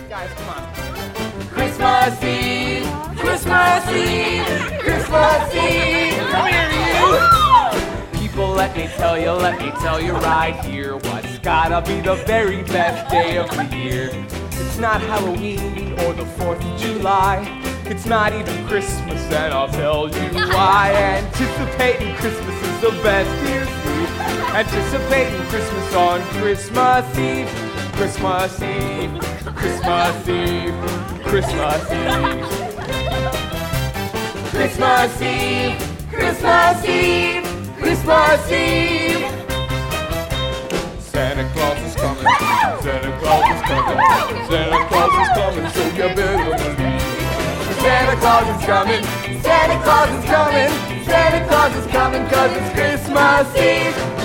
Guys, come on. Christmas Eve, Christmas Eve, Christmas Eve. Come here, you. People, let me tell you right here what's gotta be the very best day of the year. It's not Halloween or the 4th of July. It's not even Christmas, and I'll tell you why. Anticipating Christmas is the best. Here's me. Anticipating Christmas on Christmas Eve. Christmas Eve, Christmas Eve, Christmas Eve. Christmas Eve, Christmas Eve, Christmas Eve. Santa Claus is coming, Santa Claus is coming, Santa Claus is coming, so you better believe. Santa Claus is coming, Santa Claus is coming, Santa Claus is coming, 'cause it's Christmas Eve.